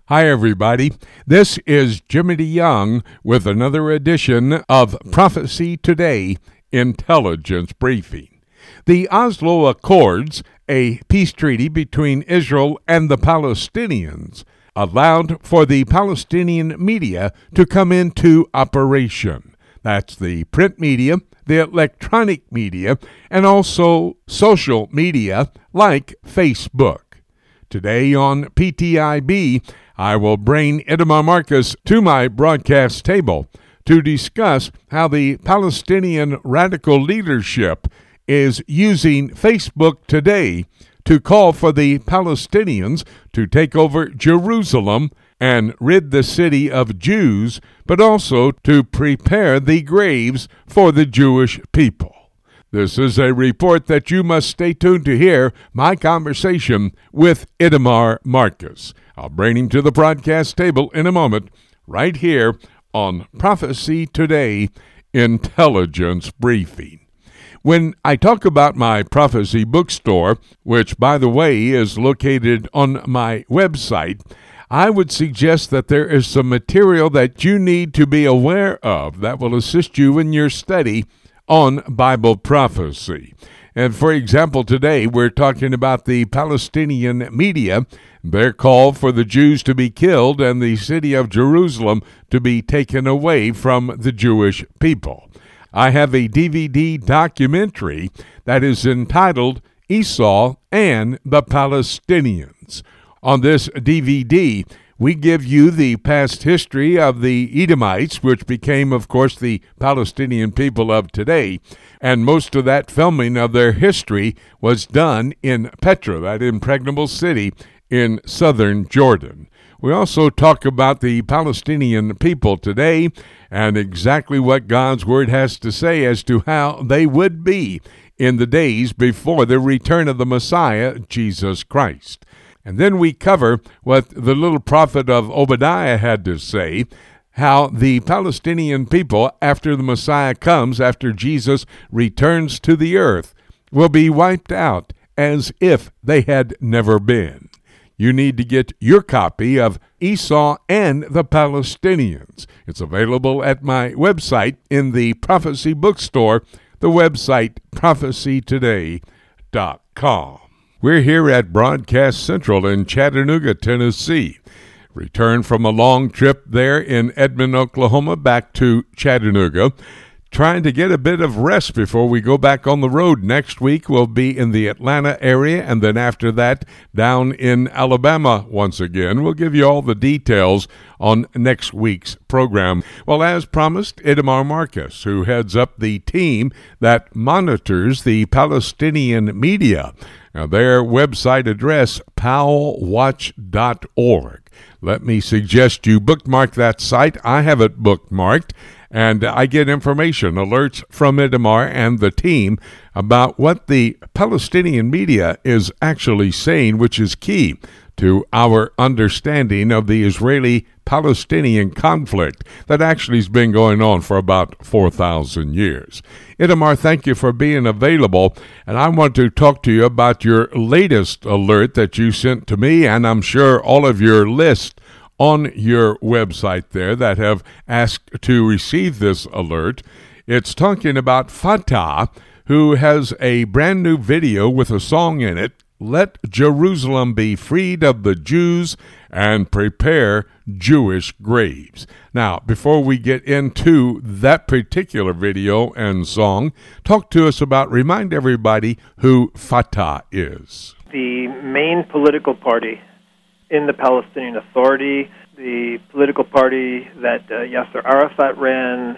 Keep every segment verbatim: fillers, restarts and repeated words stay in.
Hi, everybody. This is Jimmy DeYoung with another edition of Prophecy Today Intelligence Briefing. The Oslo Accords, a peace treaty between Israel and the Palestinians, allowed for the Palestinian media to come into operation. That's the print media, the electronic media, and also social media like Facebook. Today on P T I B, I will bring Itamar Marcus to my broadcast table to discuss how the Palestinian radical leadership is using Facebook today to call for the Palestinians to take over Jerusalem and rid the city of Jews, but also to prepare the graves for the Jewish people. This is a report that you must stay tuned to hear my conversation with Itamar Marcus. I'll bring him to the broadcast table in a moment, right here on Prophecy Today Intelligence Briefing. When I talk about my prophecy bookstore, which, by the way, is located on my website, I would suggest that there is some material that you need to be aware of that will assist you in your study on Bible prophecy. And for example, today we're talking about the Palestinian media, their call for the Jews to be killed and the city of Jerusalem to be taken away from the Jewish people. I have a D V D documentary that is entitled Esau and the Palestinians. On this D V D, we give you the past history of the Edomites, which became, of course, the Palestinian people of today. And most of that filming of their history was done in Petra, that impregnable city in southern Jordan. We also talk about the Palestinian people today and exactly what God's Word has to say as to how they would be in the days before the return of the Messiah, Jesus Christ. And then we cover what the little prophet of Obadiah had to say, how the Palestinian people, after the Messiah comes, after Jesus returns to the earth, will be wiped out as if they had never been. You need to get your copy of Esau and the Palestinians. It's available at my website in the Prophecy Bookstore, the website prophecy today dot com. We're here at Broadcast Central in Chattanooga, Tennessee. Returned from a long trip there in Edmond, Oklahoma, back to Chattanooga. Trying to get a bit of rest before we go back on the road. Next week we'll be in the Atlanta area, and then after that down in Alabama once again. We'll give you all the details on next week's program. Well, as promised, Itamar Marcus, who heads up the team that monitors the Palestinian media. Now, their website address, pal watch dot org. Let me suggest you bookmark that site. I have it bookmarked, and I get information, alerts from Itamar and the team about what the Palestinian media is actually saying, which is key to our understanding of the Israeli-Palestinian conflict that actually has been going on for about four thousand years. Itamar, thank you for being available, and I want to talk to you about your latest alert that you sent to me, and I'm sure all of your list on your website there that have asked to receive this alert. It's talking about Fatah, who has a brand new video with a song in it, Let Jerusalem Be Freed of the Jews and Prepare Jewish Graves. Now, before we get into that particular video and song, talk to us about, remind everybody who Fatah is. The main political party in the Palestinian Authority, the political party that uh, Yasser Arafat ran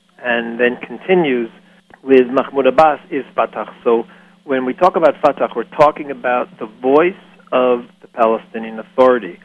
and then continues with Mahmoud Abbas, is Fatah. So when we talk about Fatah, we're talking about the voice of the Palestinian Authority.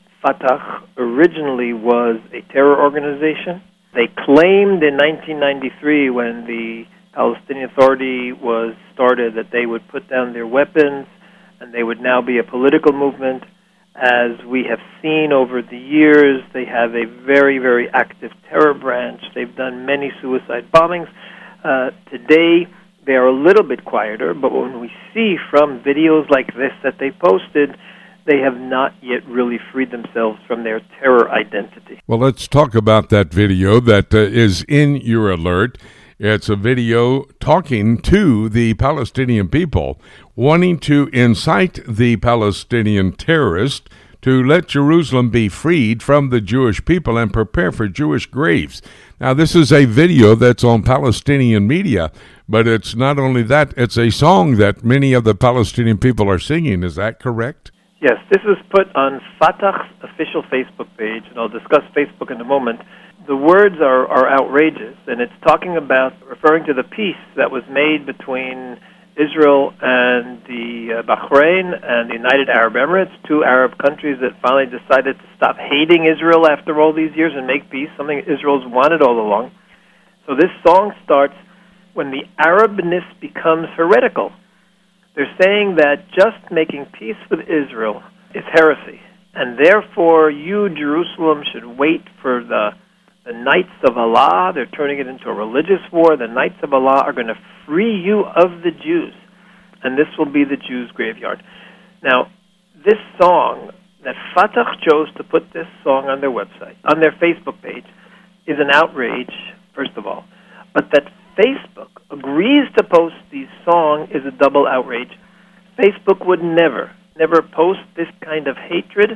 Fatah originally was a terror organization. They claimed in nineteen ninety-three, when the Palestinian Authority was started, that they would put down their weapons and they would now be a political movement. As we have seen over the years, they have a very, very active terror branch. They've done many suicide bombings. Uh, today, they are a little bit quieter, but when we see from videos like this that they posted, they have not yet really freed themselves from their terror identity. Well, let's talk about that video that uh, is in your alert. It's a video talking to the Palestinian people, wanting to incite the Palestinian terrorists to let Jerusalem be freed from the Jewish people and prepare for Jewish graves. Now, this is a video that's on Palestinian media, but it's not only that, it's a song that many of the Palestinian people are singing. Is that correct? Yes, this was put on Fatah's official Facebook page, and I'll discuss Facebook in a moment. The words are, are outrageous, and it's talking about, referring to the peace that was made between Israel and the uh, Bahrain and the United Arab Emirates, two Arab countries that finally decided to stop hating Israel after all these years and make peace, something Israel's wanted all along. So this song starts, when the Arabness becomes heretical. They're saying that just making peace with Israel is heresy, and therefore you, Jerusalem, should wait for the the Knights of Allah. They're turning it into a religious war. The Knights of Allah are going to free you of the Jews, and this will be the Jews' graveyard. Now, this song, that Fatah chose to put this song on their website, on their Facebook page, is an outrage, first of all. But that Facebook agrees to post these songs is a double outrage. Facebook would never, never post this kind of hatred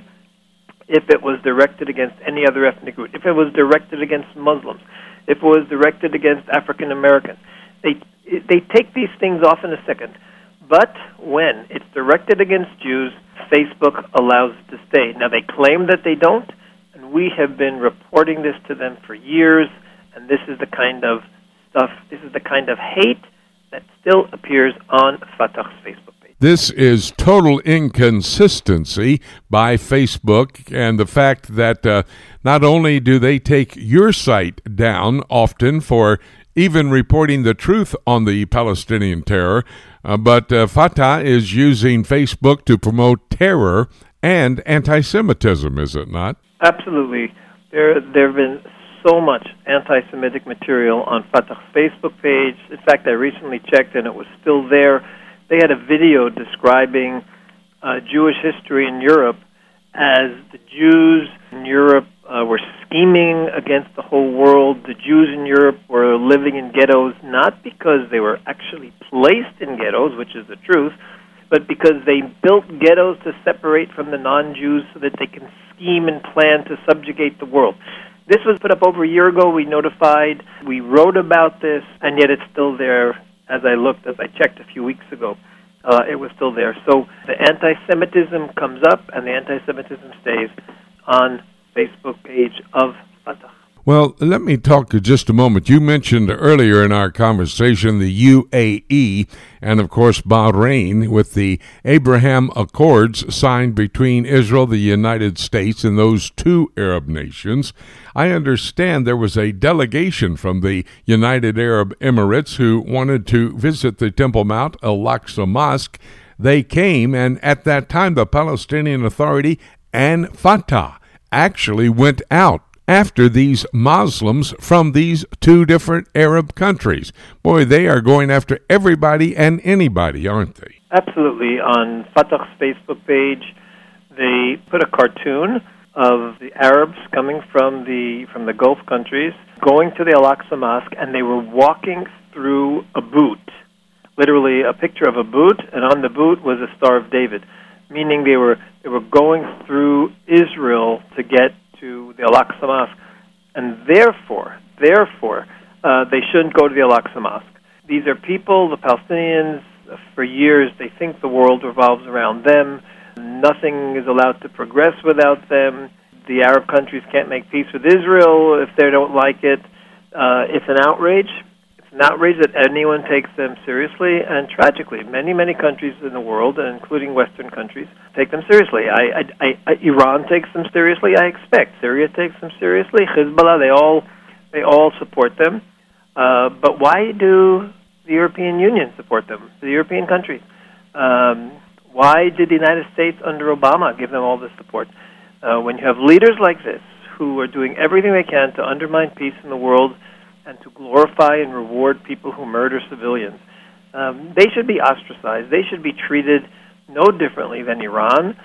if it was directed against any other ethnic group, if it was directed against Muslims, if it was directed against African Americans. They they take these things off in a second. But when it's directed against Jews, Facebook allows it to stay. Now, they claim that they don't, and we have been reporting this to them for years, and this is the kind of stuff, this is the kind of hate that still appears on Fatah's Facebook page. This is total inconsistency by Facebook, and the fact that uh, not only do they take your site down often for even reporting the truth on the Palestinian terror, uh, but uh, Fatah is using Facebook to promote terror and anti-Semitism, is it not? Absolutely. There, there have been so much anti-Semitic material on Fatah's Facebook page. In fact, I recently checked, and it was still there. They had a video describing uh, Jewish history in Europe as the Jews in Europe uh, were scheming against the whole world. The Jews in Europe were living in ghettos, not because they were actually placed in ghettos, which is the truth, but because they built ghettos to separate from the non-Jews so that they can scheme and plan to subjugate the world. This was put up over a year ago. We notified, we wrote about this, and yet it's still there. As I looked, as I checked a few weeks ago, uh, it was still there. So the anti-Semitism comes up, and the anti-Semitism stays on Facebook page of Fatah. Well, let me talk just a moment. You mentioned earlier in our conversation the U A E and, of course, Bahrain with the Abraham Accords signed between Israel, the United States, and those two Arab nations. I understand there was a delegation from the United Arab Emirates who wanted to visit the Temple Mount, Al-Aqsa Mosque. They came, and at that time, the Palestinian Authority and Fatah actually went out after these Muslims from these two different Arab countries. Boy, they are going after everybody and anybody, aren't they? Absolutely. On Fatah's Facebook page, they put a cartoon of the Arabs coming from the from the Gulf countries, going to the Al-Aqsa Mosque, and they were walking through a boot, literally a picture of a boot, and on the boot was a Star of David, meaning they were they were going through Israel to get to the Al-Aqsa Mosque, and therefore, therefore, uh, they shouldn't go to the Al-Aqsa Mosque. These are people, the Palestinians, uh, for years, they think the world revolves around them. Nothing is allowed to progress without them. The Arab countries can't make peace with Israel if they don't like it. Uh, it's an outrage. It's an outrage that anyone takes them seriously, and tragically, many, many countries in the world, including Western countries, take them seriously. I, I, I, Iran takes them seriously, I expect. Syria takes them seriously. Hezbollah, they all, they all support them. Uh, but why do the European Union support them, the European countries? Um, why did the United States under Obama give them all this support? Uh, when you have leaders like this who are doing everything they can to undermine peace in the world and to glorify and reward people who murder civilians, um, they should be ostracized. They should be treated no differently than Iran.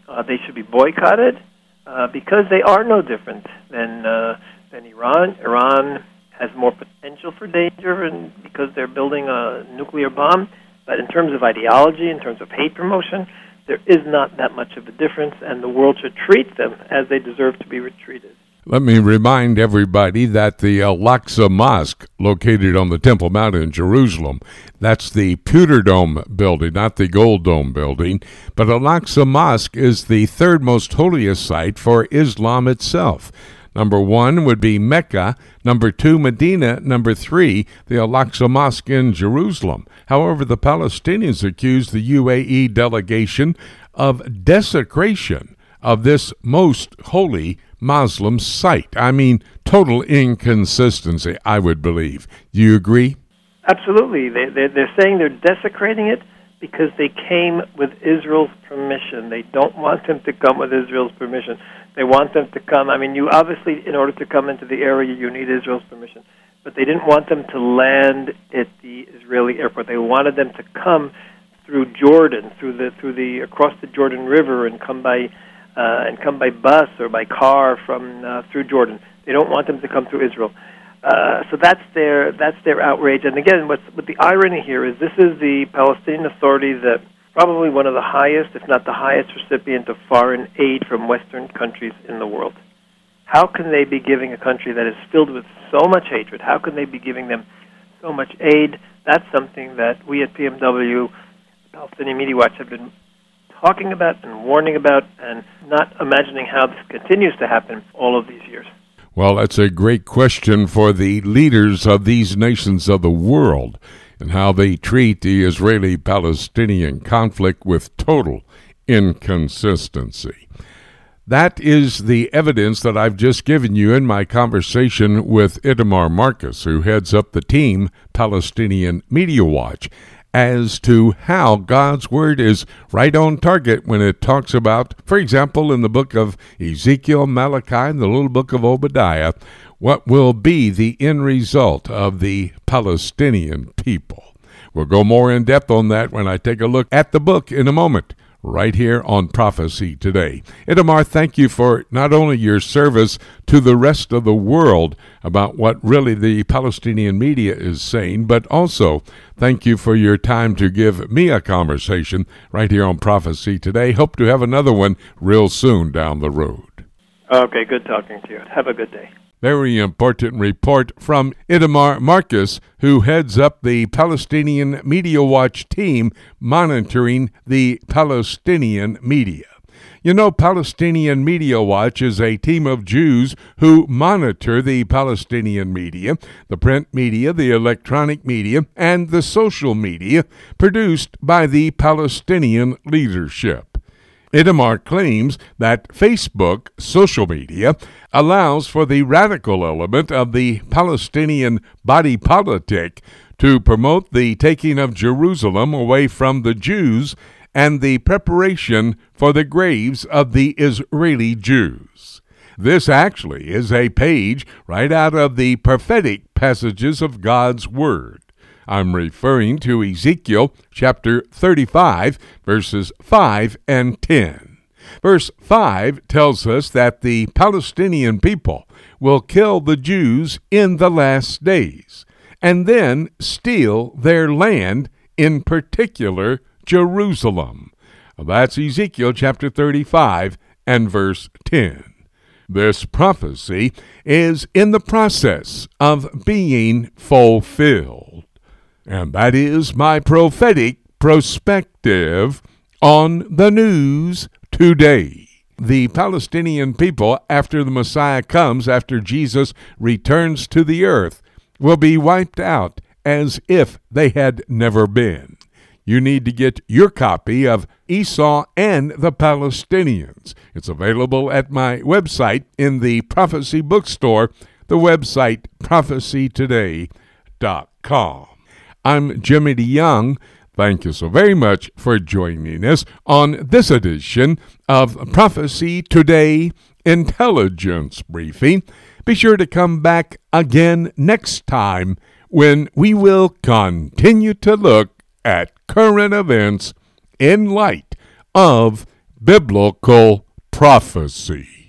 uh, they should be boycotted uh, because they are no different than uh, than Iran. Iran has more potential for danger, and because they're building a nuclear bomb. But in terms of ideology, in terms of hate promotion, there is not that much of a difference, and the world should treat them as they deserve to be treated. Let me remind everybody that the Al-Aqsa Mosque, located on the Temple Mount in Jerusalem, that's the Pewter Dome building, not the Gold Dome building, but Al-Aqsa Mosque is the third most holiest site for Islam itself. Number one would be Mecca, number two, Medina, number three, the Al-Aqsa Mosque in Jerusalem. However, the Palestinians accused the U A E delegation of desecration of this most holy Muslim site. I mean, total inconsistency, I would believe. Do you agree? Absolutely. They, they're, they're saying they're desecrating it because they came with Israel's permission. They don't want them to come with Israel's permission. They want them to come. I mean, you obviously, in order to come into the area, you need Israel's permission. But they didn't want them to land at the Israeli airport. They wanted them to come through Jordan, through the through the across the Jordan River, and come by uh, and come by bus or by car from uh, through Jordan. They don't want them to come through Israel. Uh, so that's their that's their outrage. And again, what's what the irony here is this is the Palestinian Authority that probably one of the highest, if not the highest, recipient of foreign aid from Western countries in the world. How can they be giving a country that is filled with so much hatred? How can they be giving them so much aid? That's something that we at P M W, Palestinian Media Watch, have been talking about and warning about, and not imagining how this continues to happen all of these years. Well, that's a great question for the leaders of these nations of the world and how they treat the Israeli-Palestinian conflict with total inconsistency. That is the evidence that I've just given you in my conversation with Itamar Marcus, who heads up the team Palestinian Media Watch, as to how God's Word is right on target when it talks about, for example, in the book of Ezekiel, Malachi, and the little book of Obadiah, what will be the end result of the Palestinian people. We'll go more in depth on that when I take a look at the book in a moment, right here on Prophecy Today. Itamar, thank you for not only your service to the rest of the world about what really the Palestinian media is saying, but also thank you for your time to give me a conversation right here on Prophecy Today. Hope to have another one real soon down the road. Okay, good talking to you. Have a good day. Very important report from Itamar Marcus, who heads up the Palestinian Media Watch team monitoring the Palestinian media. You know, Palestinian Media Watch is a team of Jews who monitor the Palestinian media, the print media, the electronic media, and the social media produced by the Palestinian leadership. Itamar claims that Facebook, social media, allows for the radical element of the Palestinian body politic to promote the taking of Jerusalem away from the Jews and the preparation for the graves of the Israeli Jews. This actually is a page right out of the prophetic passages of God's Word. I'm referring to Ezekiel chapter thirty-five, verses five and ten. Verse five tells us that the Palestinian people will kill the Jews in the last days, and then steal their land, in particular Jerusalem. That's Ezekiel chapter thirty-five and verse ten. This prophecy is in the process of being fulfilled. And that is my prophetic perspective on the news today. The Palestinian people, after the Messiah comes, after Jesus returns to the earth, will be wiped out as if they had never been. You need to get your copy of Esau and the Palestinians. It's available at my website in the Prophecy Bookstore, the website prophecy today dot com. I'm Jimmy DeYoung. Thank you so very much for joining us on this edition of Prophecy Today Intelligence Briefing. Be sure to come back again next time when we will continue to look at current events in light of biblical prophecy.